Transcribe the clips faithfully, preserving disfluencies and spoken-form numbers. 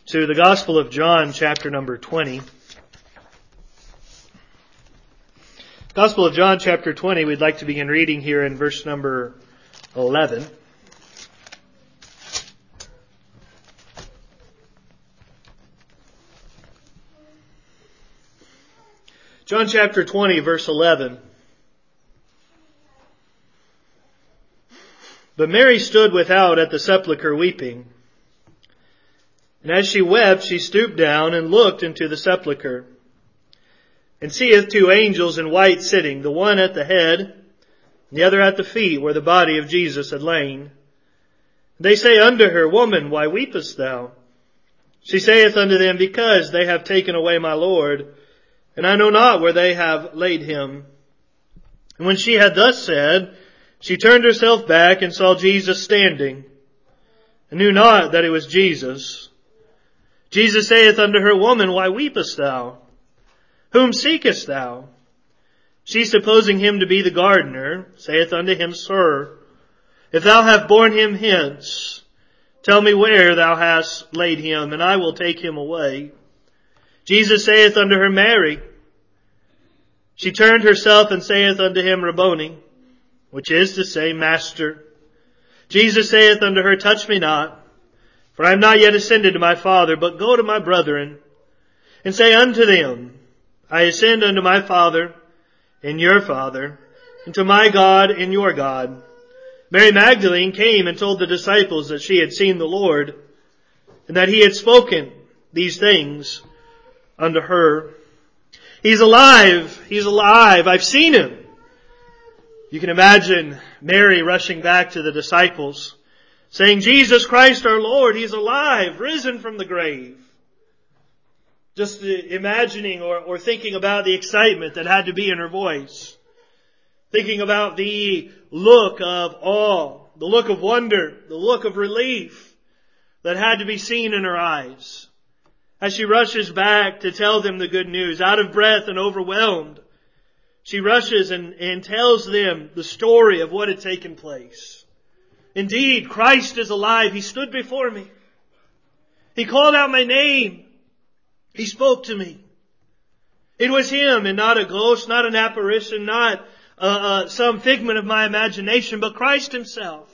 to the Gospel of John, chapter number twenty. Gospel of John, chapter twenty, we'd like to begin reading here in verse number eleven. John chapter twenty, verse eleven. But Mary stood without at the sepulchre weeping. And as she wept, she stooped down and looked into the sepulchre, and seeth two angels in white sitting, the one at the head, and the other at the feet, where the body of Jesus had lain. They say unto her, Woman, why weepest thou? She saith unto them, Because they have taken away my Lord, and I know not where they have laid him. And when she had thus said, she turned herself back and saw Jesus standing, and knew not that it was Jesus. Jesus saith unto her, Woman, why weepest thou? Whom seekest thou? She, supposing him to be the gardener, saith unto him, Sir, if thou have borne him hence, tell me where thou hast laid him, and I will take him away. Jesus saith unto her, Mary. She turned herself and saith unto him, Rabboni, which is to say, Master. Jesus saith unto her, Touch me not, for I am not yet ascended to my Father, but go to my brethren, and say unto them, I ascend unto my Father and your Father, and to my God and your God. Mary Magdalene came and told the disciples that she had seen the Lord, and that he had spoken these things unto her. He's alive! He's alive! I've seen him! You can imagine Mary rushing back to the disciples, saying, Jesus Christ our Lord, He's alive, risen from the grave. Just imagining or, or thinking about the excitement that had to be in her voice. Thinking about the look of awe, the look of wonder, the look of relief that had to be seen in her eyes. As she rushes back to tell them the good news, out of breath and overwhelmed, she rushes and, and tells them the story of what had taken place. Indeed, Christ is alive. He stood before me. He called out my name. He spoke to me. It was Him and not a ghost, not an apparition, not uh, uh, some figment of my imagination, but Christ Himself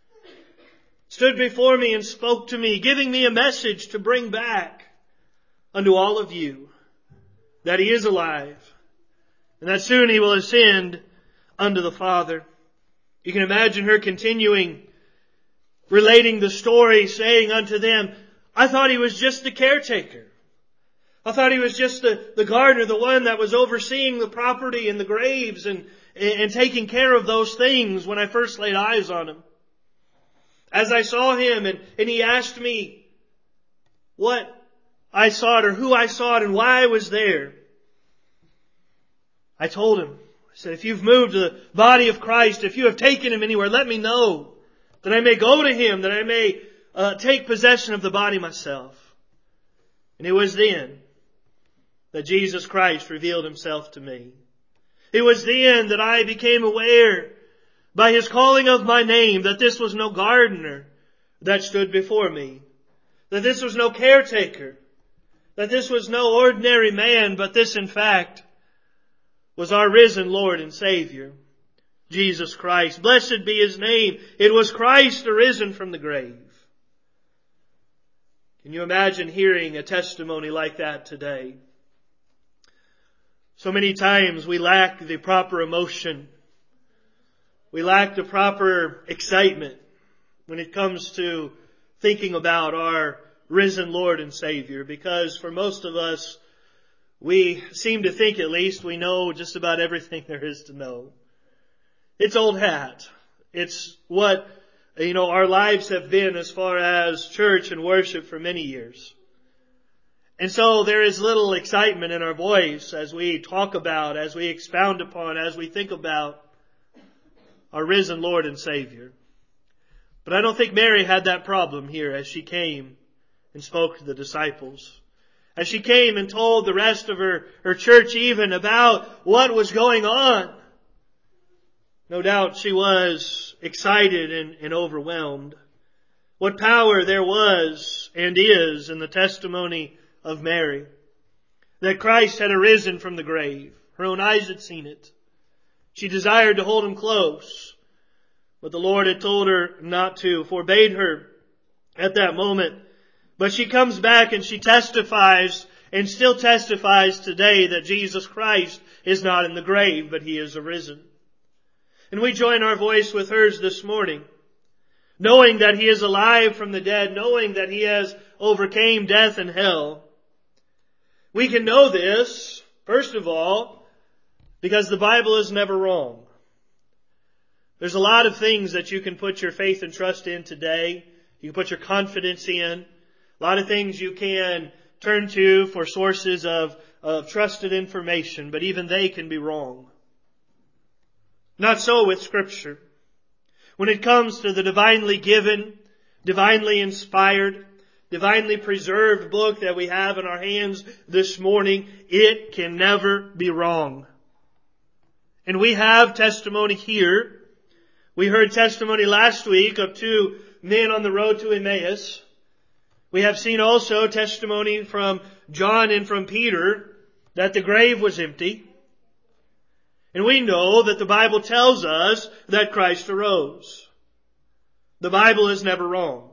stood before me and spoke to me, giving me a message to bring back unto all of you that He is alive and that soon He will ascend unto the Father. You can imagine her continuing, relating the story, saying unto them, I thought He was just the caretaker. I thought He was just the, the gardener, the one that was overseeing the property and the graves and, and taking care of those things when I first laid eyes on Him. As I saw Him and, and He asked me what I sought or who I sought and why I was there, I told Him, I said, if you've moved the body of Christ, if you have taken Him anywhere, let me know, that I may go to Him, that I may uh, take possession of the body myself. And it was then that Jesus Christ revealed Himself to me. It was then that I became aware, by His calling of my name, that this was no gardener that stood before me, that this was no caretaker, that this was no ordinary man, but this in fact was our risen Lord and Savior, Jesus Christ. Blessed be His name. It was Christ arisen from the grave. Can you imagine hearing a testimony like that today? So many times we lack the proper emotion. We lack the proper excitement when it comes to thinking about our risen Lord and Savior, because for most of us, we seem to think, at least, we know just about everything there is to know. It's old hat. It's what, you know, our lives have been as far as church and worship for many years. And so there is little excitement in our voice as we talk about, as we expound upon, as we think about our risen Lord and Savior. But I don't think Mary had that problem here as she came and spoke to the disciples. As she came and told the rest of her, her church even about what was going on. No doubt she was excited and, and overwhelmed. What power there was and is in the testimony of Mary. That Christ had arisen from the grave. Her own eyes had seen it. She desired to hold Him close, but the Lord had told her not to, forbade her at that moment. But she comes back and she testifies, and still testifies today, that Jesus Christ is not in the grave, but He is arisen. And we join our voice with hers this morning, knowing that He is alive from the dead, knowing that He has overcame death and hell. We can know this, first of all, because the Bible is never wrong. There's a lot of things that you can put your faith and trust in today. You can put your confidence in. A lot of things you can turn to for sources of, of trusted information, but even they can be wrong. Not so with Scripture. When it comes to the divinely given, divinely inspired, divinely preserved book that we have in our hands this morning, it can never be wrong. And we have testimony here. We heard testimony last week of two men on the road to Emmaus. We have seen also testimony from John and from Peter that the grave was empty. And we know that the Bible tells us that Christ arose. The Bible is never wrong.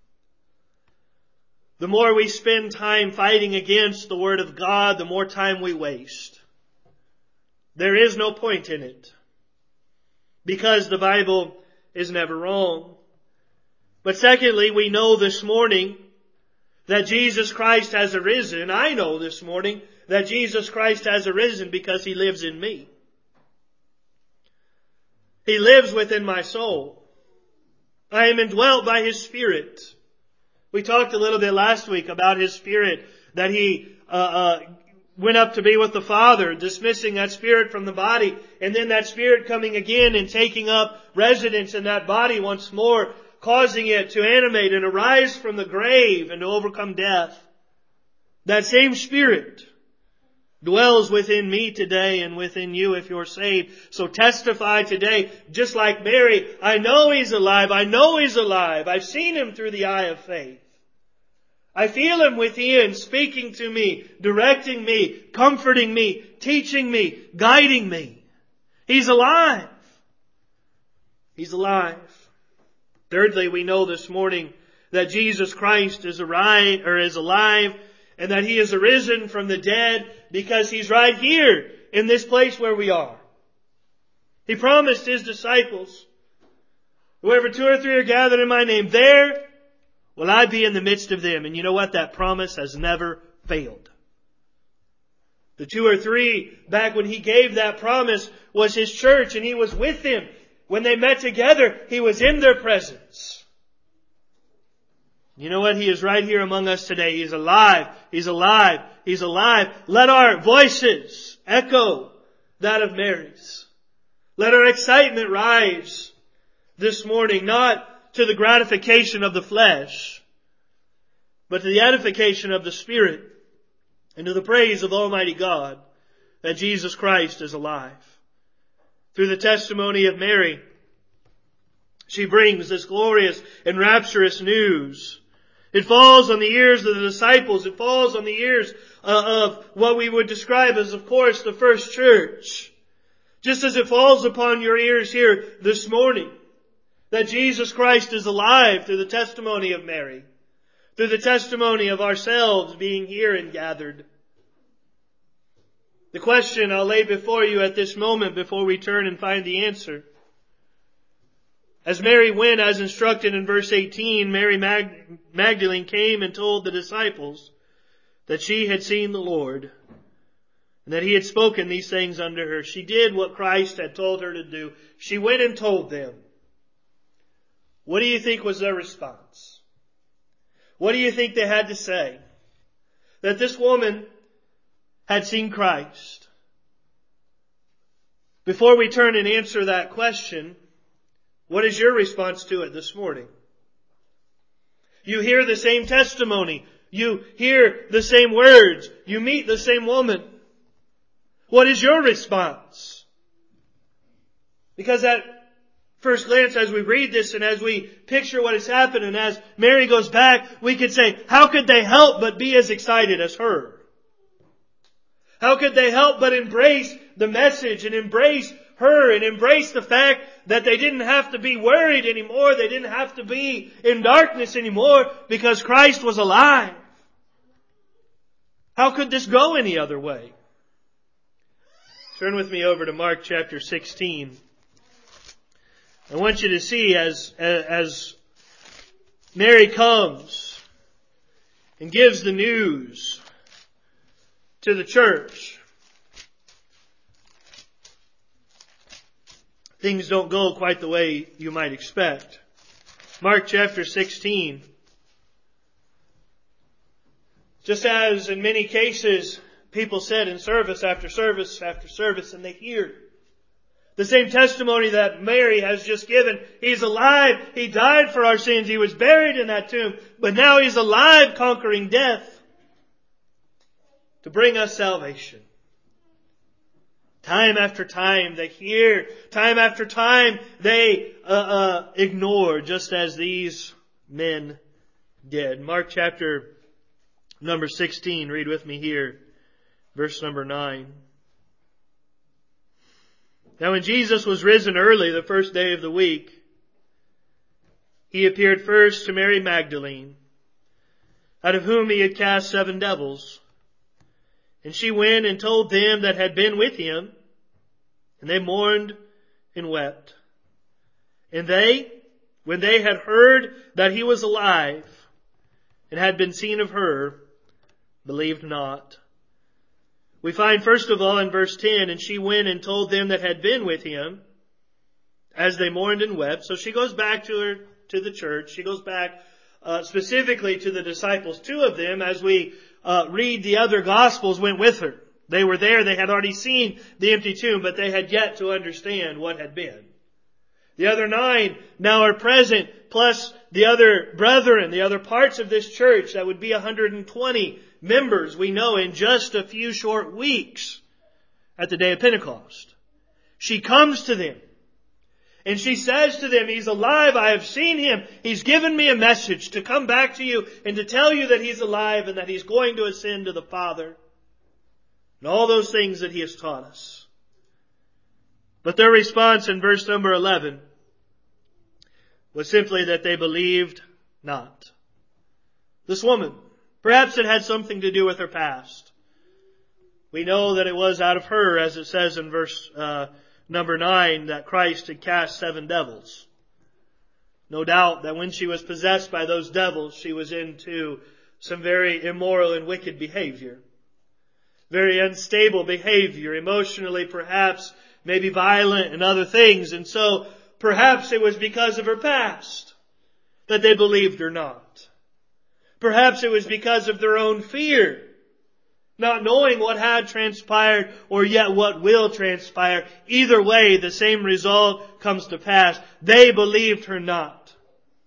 The more we spend time fighting against the Word of God, the more time we waste. There is no point in it, because the Bible is never wrong. But secondly, we know this morning that Jesus Christ has arisen. I know this morning that Jesus Christ has arisen because He lives in me. He lives within my soul. I am indwelt by His Spirit. We talked a little bit last week about His Spirit, that He uh, uh, went up to be with the Father, dismissing that spirit from the body, and then that spirit coming again and taking up residence in that body once more, causing it to animate and arise from the grave and to overcome death. That same Spirit dwells within me today and within you if you're saved. So testify today, just like Mary, I know He's alive, I know He's alive, I've seen Him through the eye of faith. I feel Him within, speaking to me, directing me, comforting me, teaching me, guiding me. He's alive. He's alive. Thirdly, we know this morning that Jesus Christ is alive, or is alive, and that He is arisen from the dead because He's right here in this place where we are. He promised His disciples, whoever two or three are gathered in my name, there will I be in the midst of them. And you know what? That promise has never failed. The two or three, back when He gave that promise, was His church, and He was with them. When they met together, He was in their presence. You know what? He is right here among us today. He's alive. He's alive. He's alive. Let our voices echo that of Mary's. Let our excitement rise this morning, not to the gratification of the flesh, but to the edification of the Spirit, and to the praise of Almighty God, that Jesus Christ is alive. Through the testimony of Mary, she brings this glorious and rapturous news. It falls on the ears of the disciples. It falls on the ears of what we would describe as, of course, the first church. Just as it falls upon your ears here this morning, that Jesus Christ is alive through the testimony of Mary, through the testimony of ourselves being here and gathered. The question I'll lay before you at this moment before we turn and find the answer. As Mary went as instructed in verse eighteen, Mary Mag- Magdalene came and told the disciples that she had seen the Lord and that He had spoken these things unto her. She did what Christ had told her to do. She went and told them. What do you think was their response? What do you think they had to say? That this woman had seen Christ. Before we turn and answer that question, what is your response to it this morning? You hear the same testimony. You hear the same words. You meet the same woman. What is your response? Because at first glance, as we read this and as we picture what has happened, and as Mary goes back, we could say, how could they help but be as excited as her? How could they help but embrace the message and embrace her and embrace the fact that they didn't have to be worried anymore. They didn't have to be in darkness anymore because Christ was alive. How could this go any other way? Turn with me over to Mark chapter sixteen. I want you to see as, as Mary comes and gives the news to the church, things don't go quite the way you might expect. Mark chapter sixteen. Just as in many cases people said in service after service after service, and they hear the same testimony that Mary has just given. He's alive. He died for our sins. He was buried in that tomb. But now He's alive, conquering death to bring us salvation. Time after time they hear. Time after time they uh, uh, ignore, just as these men did. Mark chapter number sixteen. Read with me here. Verse number nine. Now when Jesus was risen early the first day of the week, He appeared first to Mary Magdalene, out of whom He had cast seven devils. And she went and told them that had been with Him, and they mourned and wept. And they, when they had heard that He was alive, and had been seen of her, believed not. We find first of all in verse ten, and she went and told them that had been with Him, as they mourned and wept. So she goes back to her, to the church. She goes back uh, specifically to the disciples. Two of them, as we uh, read the other Gospels, went with her. They were there. They had already seen the empty tomb, but they had yet to understand what had been. The other nine now are present, plus the other brethren, the other parts of this church. That would be one hundred twenty members, we know, in just a few short weeks at the day of Pentecost. She comes to them and she says to them, He's alive. I have seen Him. He's given me a message to come back to you and to tell you that He's alive and that He's going to ascend to the Father. And all those things that He has taught us. But their response in verse number eleven was simply that they believed not. This woman, perhaps it had something to do with her past. We know that it was out of her, as it says in verse uh, number nine, that Christ had cast seven devils. No doubt that when she was possessed by those devils, she was into some very immoral and wicked behavior. Very unstable behavior, emotionally perhaps, maybe violent and other things. And so perhaps it was because of her past that they believed her not. Perhaps it was because of their own fear, not knowing what had transpired or yet what will transpire. Either way, the same result comes to pass. They believed her not.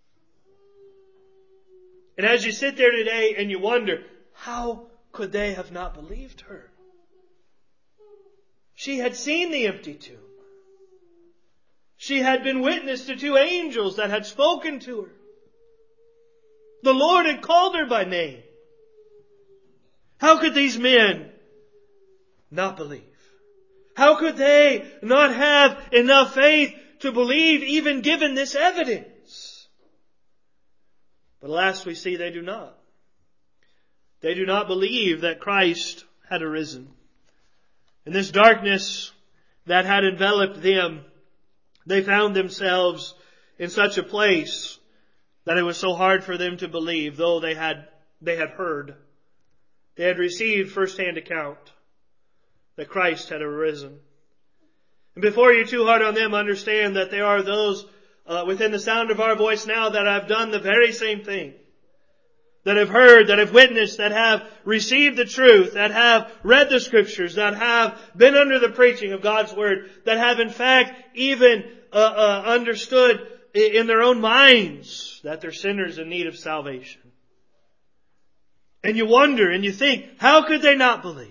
And as you sit there today and you wonder, how could they have not believed her? She had seen the empty tomb. She had been witness to two angels that had spoken to her. The Lord had called her by name. How could these men not believe? How could they not have enough faith to believe, even given this evidence? But alas, we see they do not. They do not believe that Christ had arisen. In this darkness that had enveloped them, they found themselves in such a place that it was so hard for them to believe, though they had, they had heard. They had received first-hand account that Christ had arisen. And before you're too hard on them, understand that there are those uh, within the sound of our voice now that have done the very same thing. That have heard, that have witnessed, that have received the truth, that have read the Scriptures, that have been under the preaching of God's Word, that have in fact even uh, uh, understood in their own minds that they're sinners in need of salvation. And you wonder and you think, how could they not believe?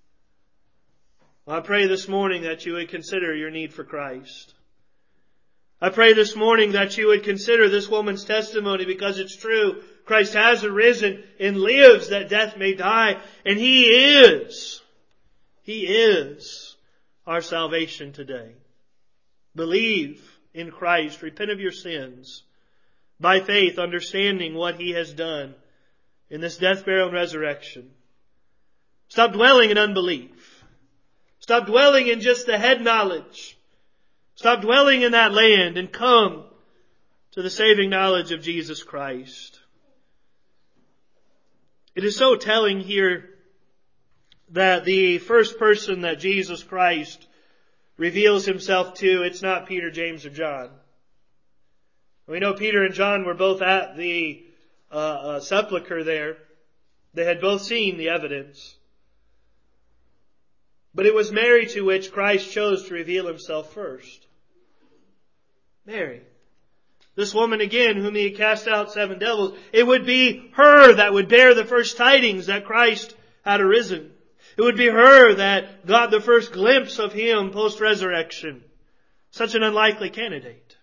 Well, I pray this morning that you would consider your need for Christ. I pray this morning that you would consider this woman's testimony, because it's true. Christ has arisen and lives that death may die. And He is, He is our salvation today. Believe in Christ. Repent of your sins. By faith, understanding what He has done in this death, burial, and resurrection. Stop dwelling in unbelief. Stop dwelling in just the head knowledge. Stop dwelling in that land and come to the saving knowledge of Jesus Christ. It is so telling here that the first person that Jesus Christ reveals Himself to, it's not Peter, James, or John. We know Peter and John were both at the uh, uh, sepulcher there. They had both seen the evidence. But it was Mary to which Christ chose to reveal Himself first. Mary. This woman again, whom He had cast out seven devils, it would be her that would bear the first tidings that Christ had arisen. It would be her that got the first glimpse of Him post-resurrection. Such an unlikely candidate.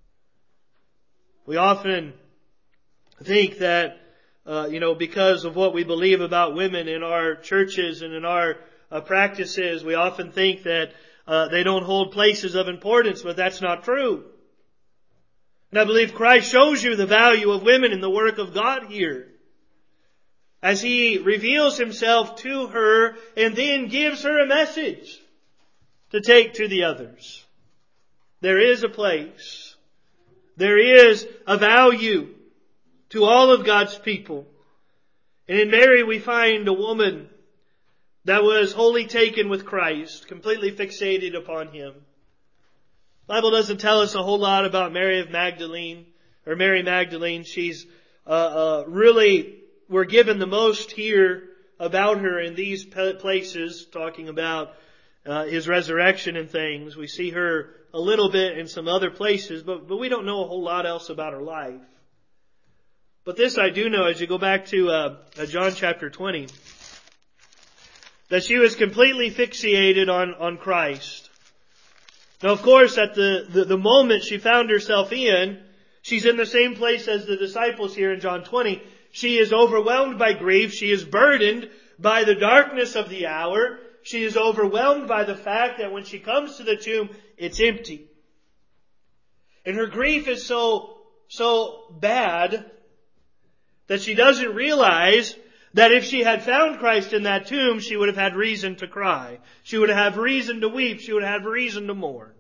We often think that, uh, you know, because of what we believe about women in our churches and in our uh, practices, we often think that uh, they don't hold places of importance, but that's not true. And I believe Christ shows you the value of women in the work of God here, as He reveals Himself to her and then gives her a message to take to the others. There is a place. There is a value to all of God's people. And in Mary we find a woman that was wholly taken with Christ, completely fixated upon Him. The Bible doesn't tell us a whole lot about Mary of Magdalene, or Mary Magdalene. She's uh, uh, really, we're given the most here about her in these places, talking about uh, His resurrection and things. We see her a little bit in some other places, but, but we don't know a whole lot else about her life. But this I do know, as you go back to uh, John chapter twenty, that she was completely fixated on, on Christ. Now, of course, at the, the, the moment she found herself in, she's in the same place as the disciples here in John twenty. She is overwhelmed by grief. She is burdened by the darkness of the hour. She is overwhelmed by the fact that when she comes to the tomb, it's empty. And her grief is so, so bad that she doesn't realize that if she had found Christ in that tomb, she would have had reason to cry. She would have had reason to weep. She would have had reason to mourn.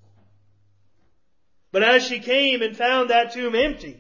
But as she came and found that tomb empty,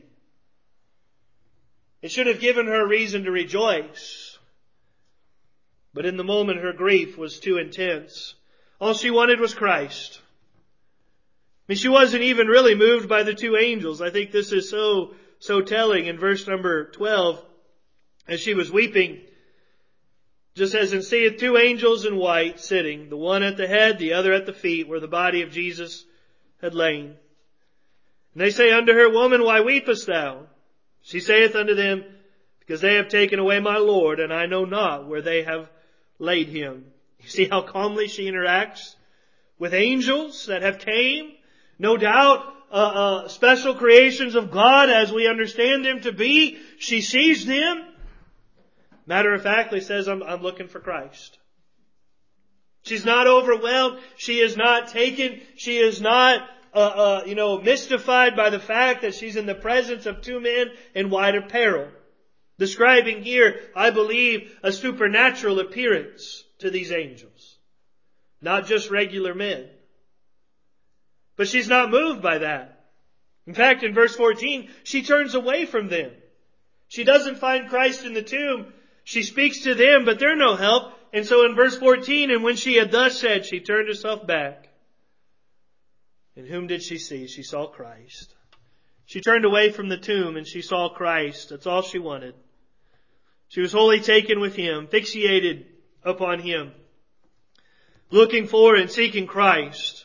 it should have given her reason to rejoice. But in the moment, her grief was too intense. All she wanted was Christ. I mean, she wasn't even really moved by the two angels. I think this is so, so telling in verse number twelve. As she was weeping, just as in seeth two angels in white sitting, the one at the head, the other at the feet, where the body of Jesus had lain. And they say unto her, Woman, why weepest thou? She saith unto them, Because they have taken away my Lord, and I know not where they have laid Him. You see how calmly she interacts with angels that have came? No doubt, uh, uh, special creations of God as we understand them to be. She sees them. Matter of factly says, I'm, I'm looking for Christ. She's not overwhelmed. She is not taken. She is not, uh, uh, you know, mystified by the fact that she's in the presence of two men in white apparel. Describing here, I believe, a supernatural appearance to these angels. Not just regular men. But she's not moved by that. In fact, in verse fourteen, she turns away from them. She doesn't find Christ in the tomb. She speaks to them, but they're no help. And so in verse fourteen, and when she had thus said, she turned herself back. And whom did she see? She saw Christ. She turned away from the tomb and she saw Christ. That's all she wanted. She was wholly taken with Him, fixated upon Him, looking for and seeking Christ.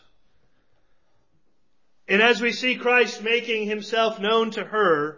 And as we see Christ making Himself known to her,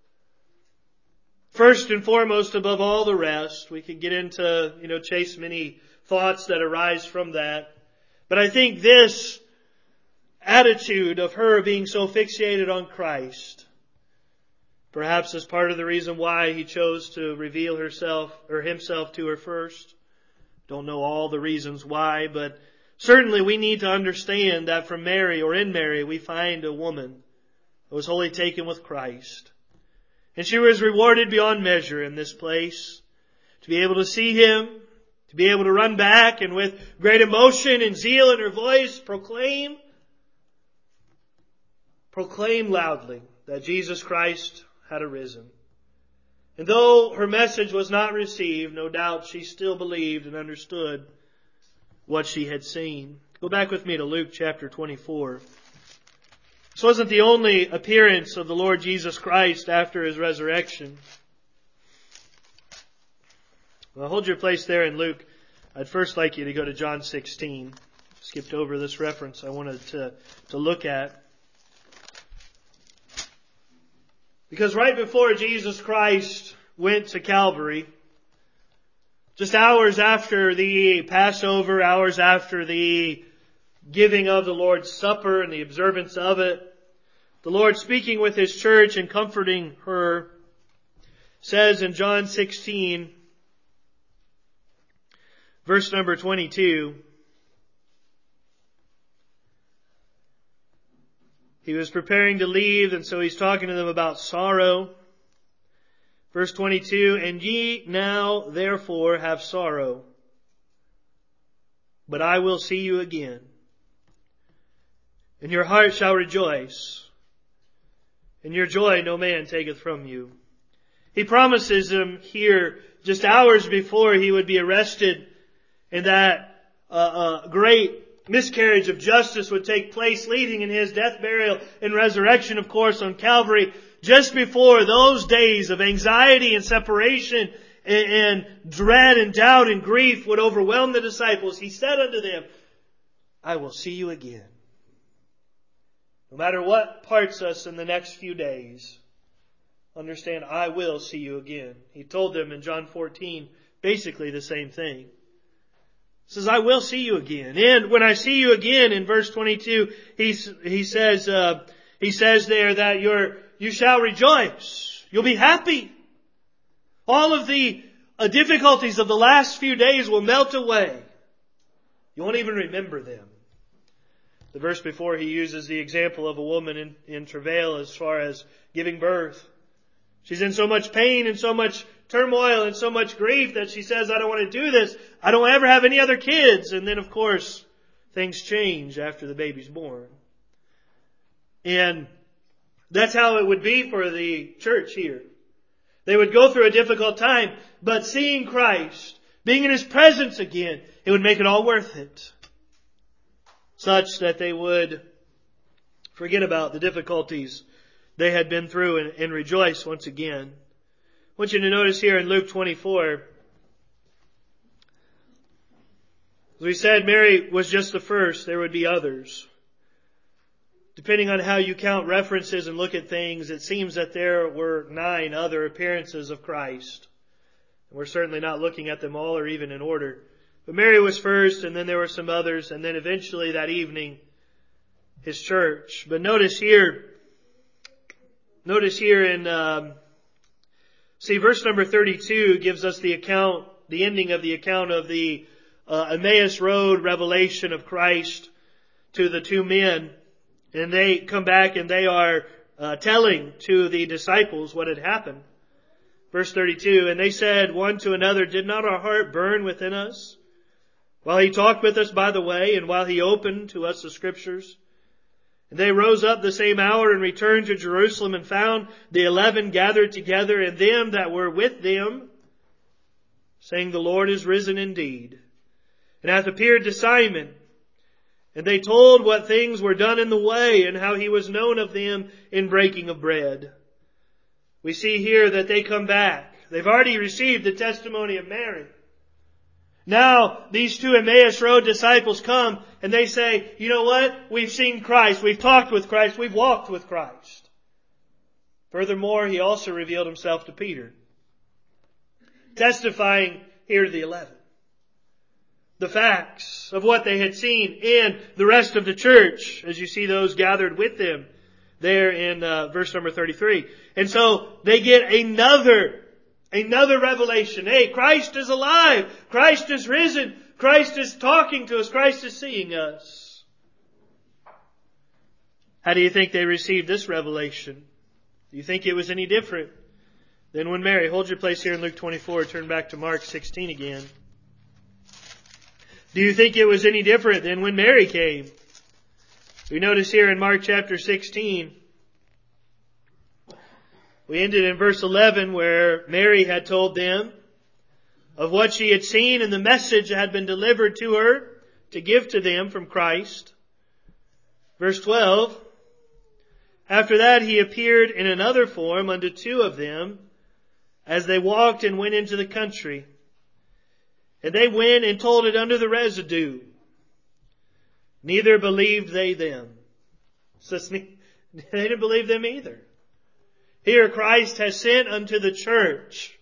first and foremost above all the rest, we could get into, you know, chase many thoughts that arise from that. But I think this attitude of her being so fixated on Christ. Perhaps as part of the reason why He chose to reveal herself or Himself to her first. Don't know all the reasons why, but certainly we need to understand that from Mary, or in Mary, we find a woman that was wholly taken with Christ. And she was rewarded beyond measure in this place. To be able to see Him, to be able to run back and with great emotion and zeal in her voice proclaim, proclaim loudly that Jesus Christ had arisen. And though her message was not received, no doubt she still believed and understood what she had seen. Go back with me to Luke chapter twenty-four. This wasn't the only appearance of the Lord Jesus Christ after His resurrection. Well, hold your place there in Luke. I'd first like you to go to John sixteen. Skipped over this reference I wanted to, to look at. Because right before Jesus Christ went to Calvary, just hours after the Passover, hours after the giving of the Lord's Supper and the observance of it, the Lord, speaking with His church and comforting her, says in John sixteen, verse number twenty-two, He was preparing to leave, and so He's talking to them about sorrow. Verse twenty-two, and ye now therefore have sorrow, but I will see you again, and your heart shall rejoice, and your joy no man taketh from you. He promises them here, just hours before He would be arrested, and that uh, uh, great miscarriage of justice would take place, leading in His death, burial, and resurrection, of course, on Calvary. Just before those days of anxiety and separation and, and dread and doubt and grief would overwhelm the disciples, He said unto them, I will see you again. No matter what parts us in the next few days, understand, I will see you again. He told them in John fourteen basically the same thing. He says, I will see you again. And when I see you again, in verse twenty-two, he, he says, uh, he says there that you're, you shall rejoice. You'll be happy. All of the uh, difficulties of the last few days will melt away. You won't even remember them. The verse before, he uses the example of a woman in, in travail as far as giving birth. She's in so much pain and so much turmoil and so much grief that she says, I don't want to do this. I don't ever have any other kids. And then, of course, things change after the baby's born. And that's how it would be for the church here. They would go through a difficult time, but seeing Christ, being in His presence again, it would make it all worth it. Such that they would forget about the difficulties they had been through and, and rejoice once again. I want you to notice here in Luke twenty-four, as we said, Mary was just the first. There would be others. Depending on how you count references and look at things, it seems that there were nine other appearances of Christ. We're certainly not looking at them all or even in order. But Mary was first, and then there were some others, and then eventually that evening, His church. But notice here, notice here in, um, see, verse number thirty-two gives us the account, the ending of the account of the uh, Emmaus Road revelation of Christ to the two men. And they come back and they are uh, telling to the disciples what had happened. Verse thirty-two, and they said one to another, did not our heart burn within us while He talked with us by the way, and while He opened to us the Scriptures? And they rose up the same hour and returned to Jerusalem, and found the eleven gathered together, and them that were with them, saying, the Lord is risen indeed, and hath appeared to Simon. And they told what things were done in the way, and how He was known of them in breaking of bread. We see here that they come back. They've already received the testimony of Mary. Now, these two Emmaus Road disciples come and they say, you know what? We've seen Christ. We've talked with Christ. We've walked with Christ. Furthermore, He also revealed Himself to Peter, testifying here to the eleven. the facts of what they had seen in the rest of the church, as you see those gathered with them there in uh, verse number thirty-three. And so they get another, another revelation. Hey, Christ is alive. Christ is risen. Christ is talking to us. Christ is seeing us. How do you think they received this revelation? Do you think it was any different than when Mary? Hold your place here in Luke twenty-four. Turn back to Mark sixteen again. Do you think it was any different than when Mary came? We notice here in Mark chapter sixteen, we ended in verse eleven where Mary had told them of what she had seen and the message that had been delivered to her to give to them from Christ. Verse twelve, after that he appeared in another form unto two of them as they walked and went into the country. And they went and told it unto the residue. Neither believed they them. So they didn't believe them either. Here Christ has sent unto the church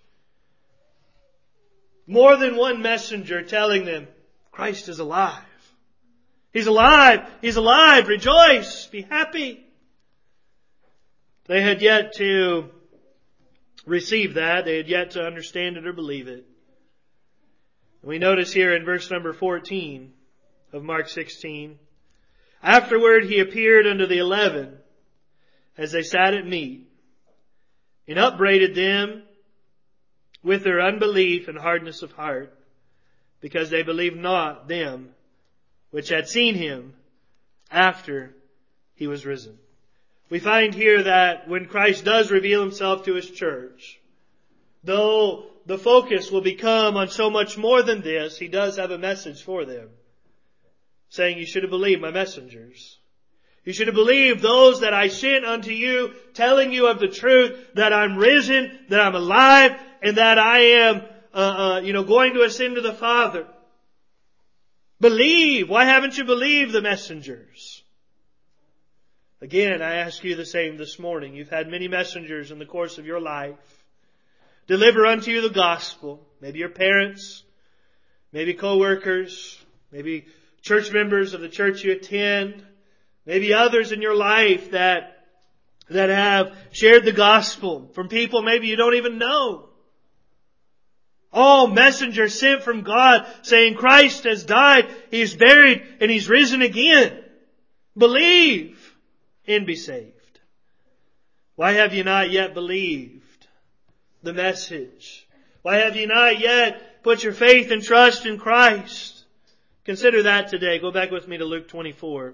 more than one messenger telling them, Christ is alive. He's alive. He's alive. Rejoice. Be happy. They had yet to receive that. They had yet to understand it or believe it. We notice here in verse number fourteen of Mark sixteen, afterward he appeared unto the eleven as they sat at meat, and upbraided them with their unbelief and hardness of heart, because they believed not them which had seen him after he was risen. We find here that when Christ does reveal himself to his church, though the focus will become on so much more than this, he does have a message for them, saying, you should have believed my messengers. You should have believed those that I sent unto you, telling you of the truth, that I'm risen, that I'm alive, and that I am, uh, uh, you know, going to ascend to the Father. Believe. Why haven't you believed the messengers? Again, I ask you the same this morning. You've had many messengers in the course of your life deliver unto you the gospel. Maybe your parents, maybe co-workers, maybe church members of the church you attend, maybe others in your life that, that have shared the gospel from people maybe you don't even know. All messengers sent from God saying Christ has died, He's buried, and He's risen again. Believe and be saved. Why have you not yet believed the message? Why have you not yet put your faith and trust in Christ? Consider that today. Go back with me to Luke twenty-four.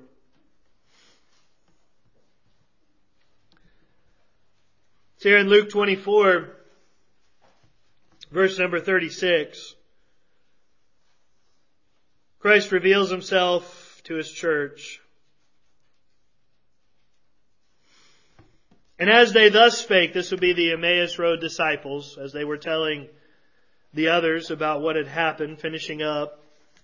It's here in Luke twenty-four, verse number thirty-six. Christ reveals Himself to His church. And as they thus spake, this would be the Emmaus Road disciples, as they were telling the others about what had happened, finishing up.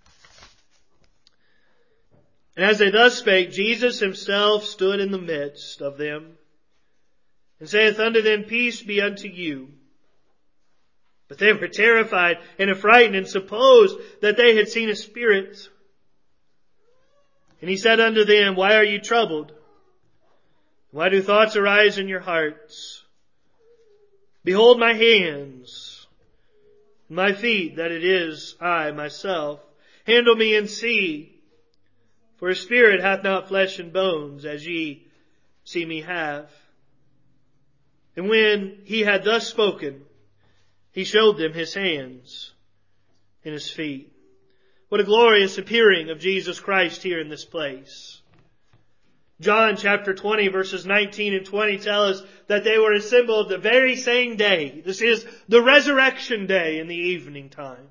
And as they thus spake, Jesus Himself stood in the midst of them, and saith unto them, Peace be unto you. But they were terrified and affrighted, and supposed that they had seen a spirit. And He said unto them, Why are you troubled? Why do thoughts arise in your hearts? Behold my hands, my feet, that it is I myself. Handle me and see. For a spirit hath not flesh and bones, as ye see me have. And when He had thus spoken, He showed them His hands and His feet. What a glorious appearing of Jesus Christ here in this place. John chapter twenty verses nineteen and twenty tell us that they were assembled the very same day. This is the resurrection day in the evening time.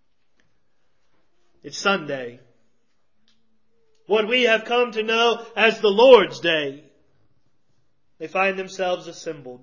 It's Sunday. What we have come to know as the Lord's Day. They find themselves assembled.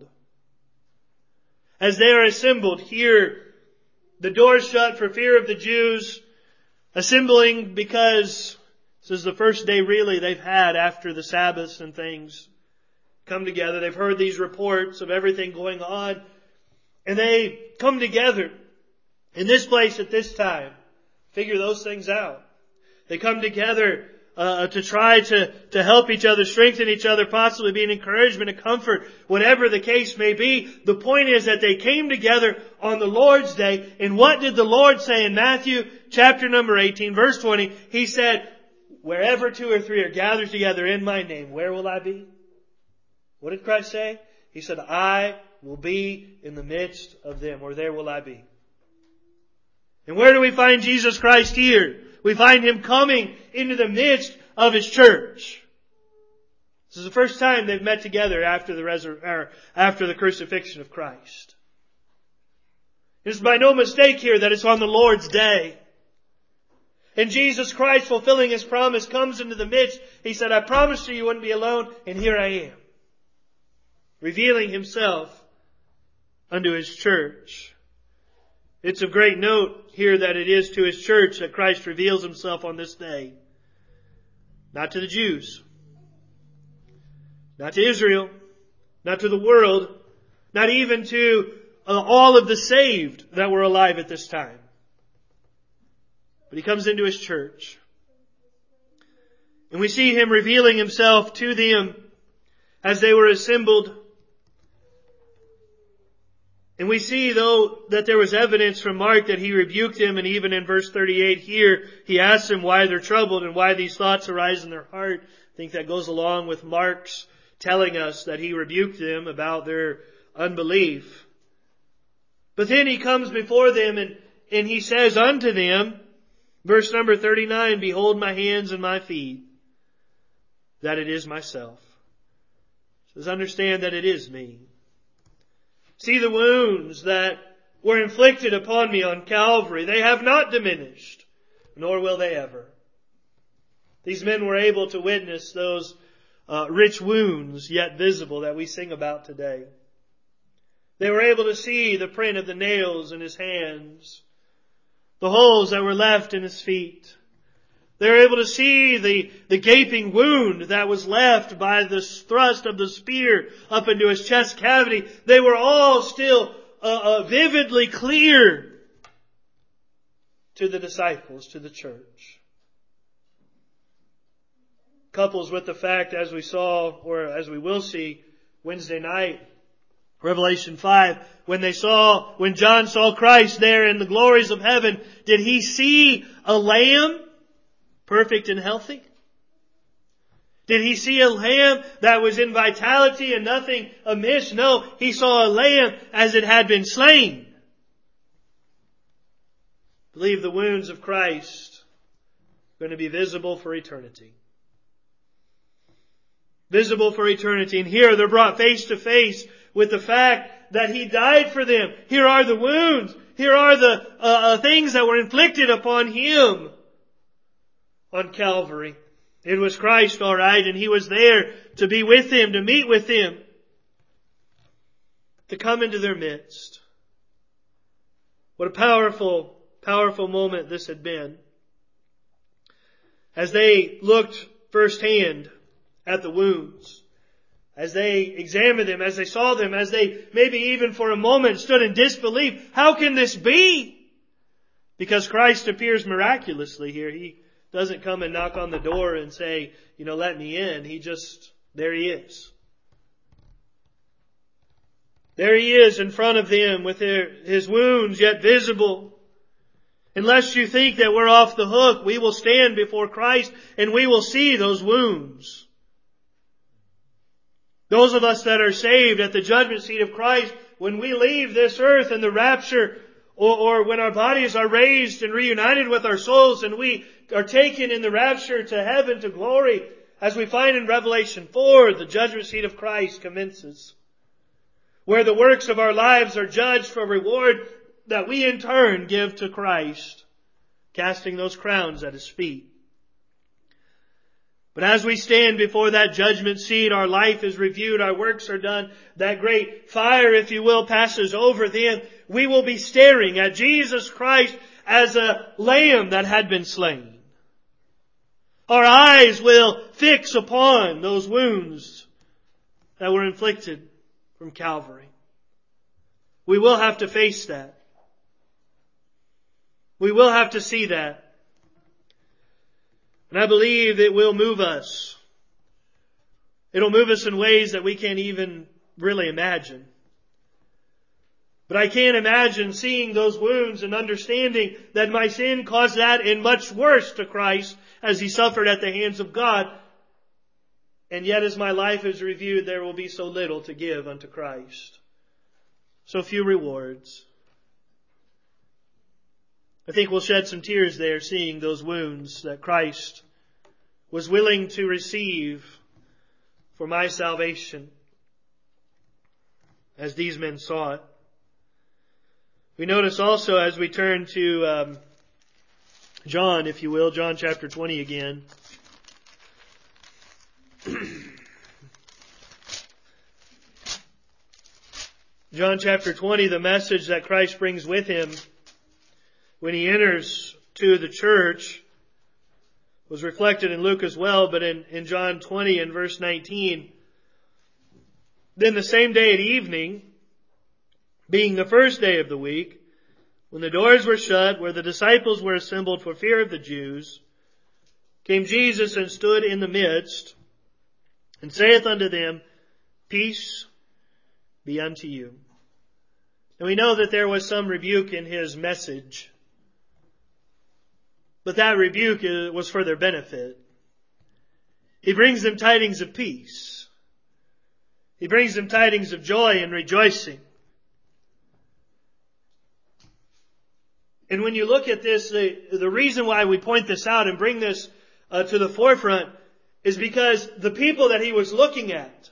As they are assembled here, the doors shut for fear of the Jews, assembling because this is the first day really they've had after the Sabbaths and things come together. They've heard these reports of everything going on, and they come together in this place at this time figure those things out. They come together uh, to try to, to help each other, strengthen each other, possibly be an encouragement, a comfort, whatever the case may be. The point is that they came together on the Lord's Day. And what did the Lord say in Matthew chapter number eighteen, verse twenty? He said, wherever two or three are gathered together in my name, where will I be? What did Christ say? He said, I will be in the midst of them, or there will I be. And where do we find Jesus Christ here? We find Him coming into the midst of His church. This is the first time they've met together after the resur- or after the crucifixion of Christ. It's by no mistake here that it's on the Lord's day. And Jesus Christ, fulfilling His promise, comes into the midst. He said, I promised you you wouldn't be alone, and here I am. Revealing Himself unto His church. It's of great note here that it is to His church that Christ reveals Himself on this day. Not to the Jews. Not to Israel. Not to the world. Not even to uh, all of the saved that were alive at this time. But He comes into His church. And we see Him revealing Himself to them as they were assembled. And we see, though, that there was evidence from Mark that He rebuked them, and even in verse thirty-eight here, He asks them why they're troubled and why these thoughts arise in their heart. I think that goes along with Mark's telling us that He rebuked them about their unbelief. But then He comes before them and, and He says unto them, verse number thirty-nine, behold my hands and my feet, that it is myself. He says, understand that it is me. See the wounds that were inflicted upon me on Calvary. They have not diminished, nor will they ever. These men were able to witness those uh, rich wounds yet visible that we sing about today. They were able to see the print of the nails in His hands, the holes that were left in His feet. They were able to see the, the gaping wound that was left by the thrust of the spear up into His chest cavity. They were all still uh, uh, vividly clear to the disciples, to the church. Couples with the fact, as we saw, or as we will see Wednesday night, Revelation five, when they saw, when John saw Christ there in the glories of heaven, did he see a lamb? Perfect and healthy? Did he see a lamb that was in vitality and nothing amiss? No, he saw a lamb as it had been slain. I believe the wounds of Christ are going to be visible for eternity. Visible for eternity. And here they're brought face to face with the fact that He died for them. Here are the wounds. Here are the uh, uh, things that were inflicted upon Him on Calvary. It was Christ, all right, and He was there to be with them, to meet with them, to come into their midst. What a powerful, powerful moment this had been. As they looked firsthand at the wounds, as they examined them, as they saw them, as they maybe even for a moment stood in disbelief. How can this be? Because Christ appears miraculously here. He doesn't come and knock on the door and say, you know, let me in. He just, there He is. There He is in front of them with their, His wounds yet visible. Unless you think that we're off the hook, we will stand before Christ and we will see those wounds. Those of us that are saved at the judgment seat of Christ, when we leave this earth in the rapture, or, or when our bodies are raised and reunited with our souls and we are taken in the rapture to heaven, to glory, as we find in Revelation four, the judgment seat of Christ commences, where the works of our lives are judged for reward that we in turn give to Christ, casting those crowns at His feet. But as we stand before that judgment seat, our life is reviewed, our works are done, that great fire, if you will, passes over them. We will be staring at Jesus Christ as a lamb that had been slain. Our eyes will fix upon those wounds that were inflicted from Calvary. We will have to face that. We will have to see that. And I believe it will move us. It'll move us in ways that we can't even really imagine. But I can't imagine seeing those wounds and understanding that my sin caused that and much worse to Christ as He suffered at the hands of God. And yet as my life is reviewed, there will be so little to give unto Christ. So few rewards. I think we'll shed some tears there seeing those wounds that Christ was willing to receive for my salvation as these men saw it. We notice also as we turn to um, John, if you will, John chapter twenty again. John chapter twenty, the message that Christ brings with Him when He enters to the church was reflected in Luke as well, but in, in John twenty and verse nineteen, then the same day at evening, being the first day of the week, when the doors were shut, where the disciples were assembled for fear of the Jews, came Jesus and stood in the midst, and saith unto them, Peace be unto you. And we know that there was some rebuke in His message, but that rebuke was for their benefit. He brings them tidings of peace. He brings them tidings of joy and rejoicing. And when you look at this, the, the reason why we point this out and bring this uh, to the forefront is because the people that He was looking at,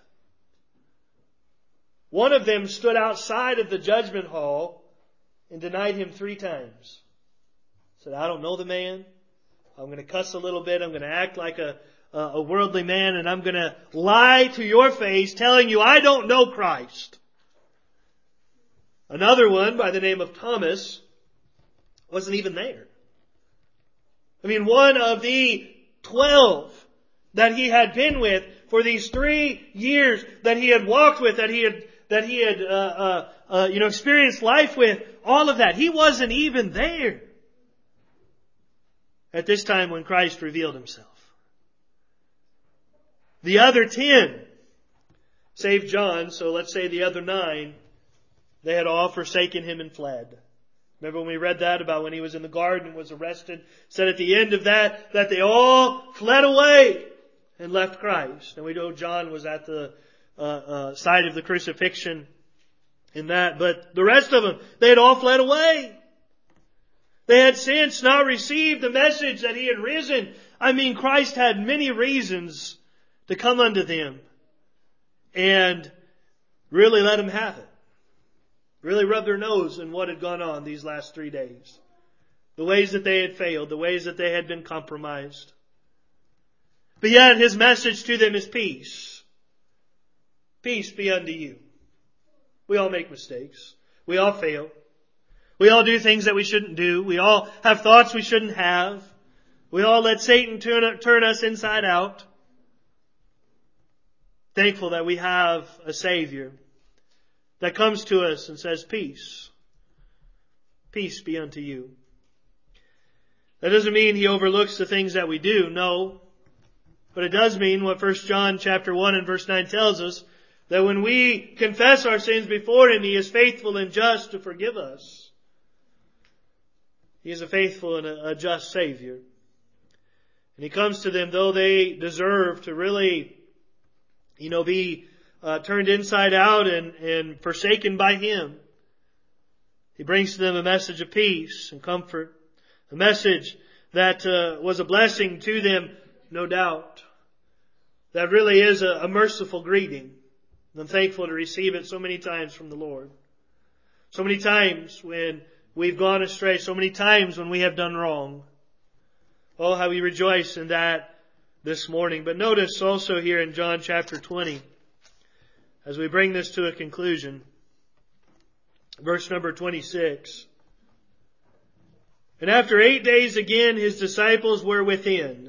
one of them stood outside of the judgment hall and denied Him three times. Said, I don't know the man. I'm going to cuss a little bit. I'm going to act like a, a worldly man, and I'm going to lie to your face telling you I don't know Christ. Another one by the name of Thomas wasn't even there. I mean, one of the twelve that He had been with for these three years, that He had walked with, that He had that He had uh, uh, uh, you know experienced life with, all of that, He wasn't even there at this time when Christ revealed Himself. The other ten, save John, so let's say the other nine, they had all forsaken Him and fled. Remember when we read that about when He was in the garden and was arrested? Said at the end of that, that they all fled away and left Christ. And we know John was at the uh, uh, side of the crucifixion in that. But the rest of them, they had all fled away. They had since not received the message that He had risen. I mean, Christ had many reasons to come unto them and really let them have it. Really rub their nose in what had gone on these last three days. The ways that they had failed. The ways that they had been compromised. But yet His message to them is peace. Peace be unto you. We all make mistakes. We all fail. We all do things that we shouldn't do. We all have thoughts we shouldn't have. We all let Satan turn, turn us inside out. Thankful that we have a Savior that comes to us and says, Peace. Peace be unto you. That doesn't mean He overlooks the things that we do, no. But it does mean what First John chapter one and verse nine tells us, that when we confess our sins before Him, He is faithful and just to forgive us. He is a faithful and a, a just Savior. And He comes to them, though they deserve to really, you know, be Uh, turned inside out and, and forsaken by Him. He brings to them a message of peace and comfort. A message that uh, was a blessing to them, no doubt. That really is a, a merciful greeting. And I'm thankful to receive it so many times from the Lord. So many times when we've gone astray. So many times when we have done wrong. Oh, how we rejoice in that this morning. But notice also here in John chapter twenty, as we bring this to a conclusion, verse number twenty-six. And after eight days again, His disciples were within,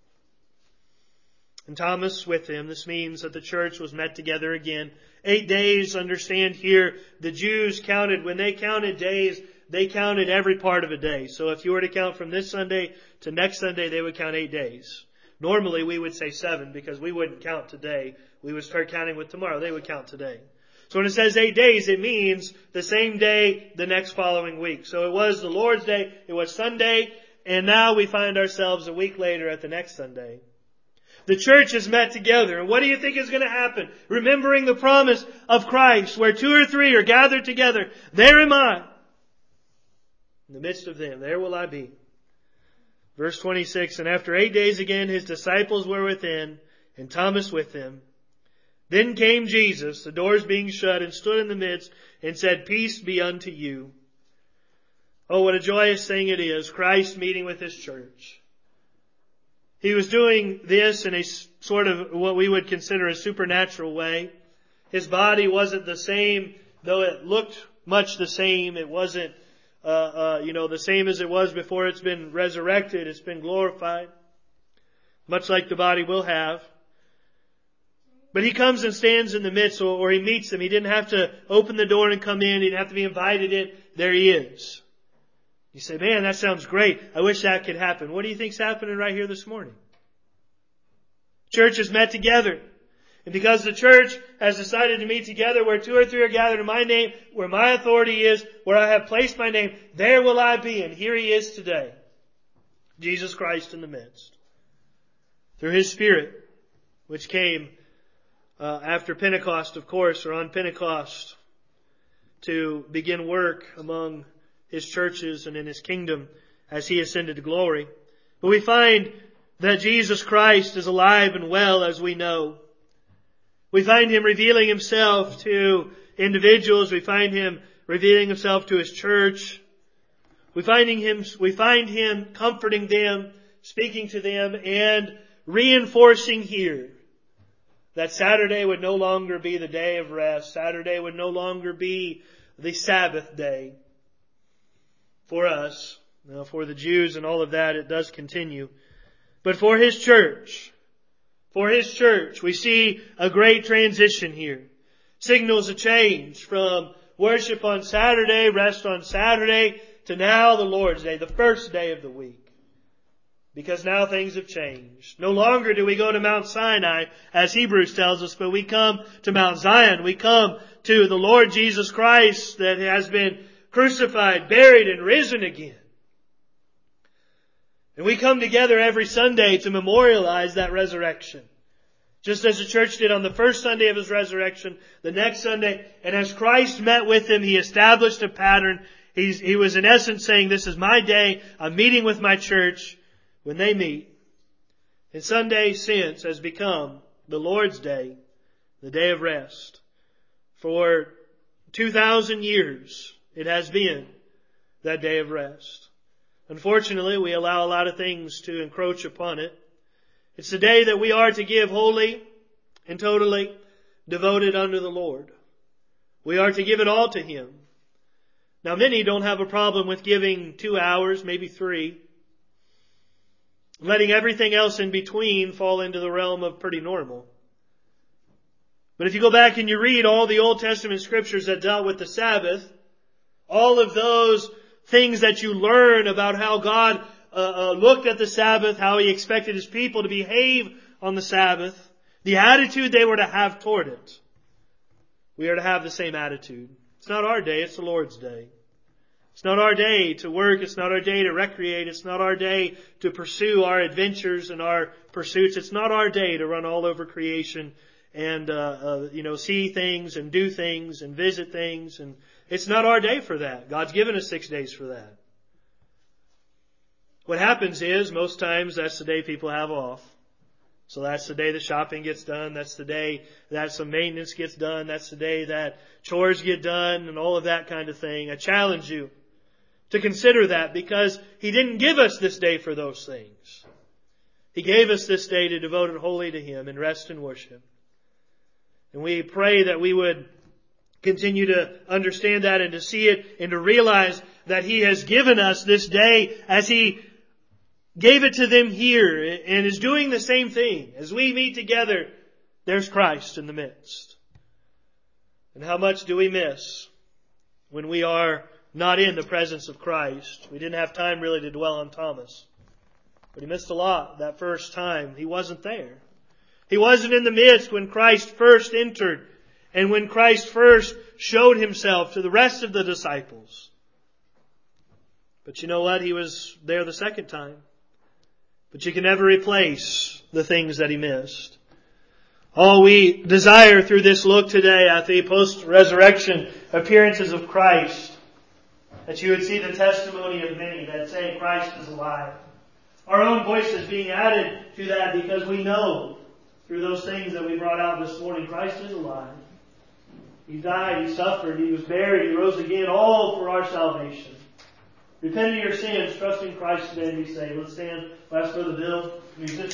and Thomas with them. This means that the church was met together again. Eight days, understand here, the Jews counted, when they counted days, they counted every part of a day. So if you were to count from this Sunday to next Sunday, they would count eight days. Normally we would say seven because we wouldn't count today. We would start counting with tomorrow. They would count today. So when it says eight days, it means the same day the next following week. So it was the Lord's Day, it was Sunday, and now we find ourselves a week later at the next Sunday. The church is met together, and what do you think is going to happen? Remembering the promise of Christ, where two or three are gathered together, there am I. In the midst of them, there will I be. Verse twenty-six, and after eight days again his disciples were within, and Thomas with them. Then came Jesus, the doors being shut, and stood in the midst, and said, Peace be unto you. Oh, what a joyous thing it is, Christ meeting with His church. He was doing this in a sort of what we would consider a supernatural way. His body wasn't the same, though it looked much the same. It wasn't, uh, uh, you know, the same as it was before it's been resurrected. It's been glorified, much like the body will have. But He comes and stands in the midst, or, or He meets them. He didn't have to open the door and come in. He didn't have to be invited in. There He is. You say, man, that sounds great. I wish that could happen. What do you think's happening right here this morning? Church is met together. And because the church has decided to meet together where two or three are gathered in my name, where my authority is, where I have placed my name, there will I be. And here He is today. Jesus Christ in the midst. Through His Spirit, which came Uh, after Pentecost, of course, or on Pentecost, to begin work among His churches and in His kingdom as He ascended to glory. But we find that Jesus Christ is alive and well, as we know. We find Him revealing Himself to individuals. We find Him revealing Himself to His church. We finding Him, we find Him comforting them, speaking to them, and reinforcing here that Saturday would no longer be the day of rest. Saturday would no longer be the Sabbath day for us. Now, for the Jews and all of that, it does continue. But for His church, for His church, we see a great transition here. Signals a change from worship on Saturday, rest on Saturday, to now the Lord's Day, the first day of the week. Because now things have changed. No longer do we go to Mount Sinai, as Hebrews tells us, but we come to Mount Zion. We come to the Lord Jesus Christ that has been crucified, buried, and risen again. And we come together every Sunday to memorialize that resurrection. Just as the church did on the first Sunday of His resurrection, the next Sunday. And as Christ met with them, He established a pattern. He's, he was in essence saying, this is my day. I'm meeting with my church. When they meet, and Sunday since has become the Lord's Day, the day of rest. For two thousand years it has been that day of rest. Unfortunately, we allow a lot of things to encroach upon it. It's the day that we are to give wholly and totally devoted unto the Lord. We are to give it all to Him. Now, many don't have a problem with giving two hours, maybe three. Letting everything else in between fall into the realm of pretty normal. But if you go back and you read all the Old Testament scriptures that dealt with the Sabbath, all of those things that you learn about how God uh, uh, looked at the Sabbath, how He expected His people to behave on the Sabbath, the attitude they were to have toward it, we are to have the same attitude. It's not our day, it's the Lord's day. It's not our day to work. It's not our day to recreate. It's not our day to pursue our adventures and our pursuits. It's not our day to run all over creation and, uh, uh, you know, see things and do things and visit things. And it's not our day for that. God's given us six days for that. What happens is, most times, that's the day people have off. So that's the day the shopping gets done. That's the day that some maintenance gets done. That's the day that chores get done and all of that kind of thing. I challenge you to consider that, because He didn't give us this day for those things. He gave us this day to devote it wholly to Him in rest and worship. And we pray that we would continue to understand that and to see it and to realize that He has given us this day as He gave it to them here and is doing the same thing. As we meet together, there's Christ in the midst. And how much do we miss when we are not in the presence of Christ. We didn't have time really to dwell on Thomas. But he missed a lot that first time. He wasn't there. He wasn't in the midst when Christ first entered and when Christ first showed Himself to the rest of the disciples. But you know what? He was there the second time. But you can never replace the things that He missed. All we desire through this look today at the post-resurrection appearances of Christ, that you would see the testimony of many that say Christ is alive. Our own voices being added to that because we know through those things that we brought out this morning, Christ is alive. He died, He suffered, He was buried, He rose again, all for our salvation. Repent of your sins, trust in Christ today and be saved. Let's stand. Last for the bill.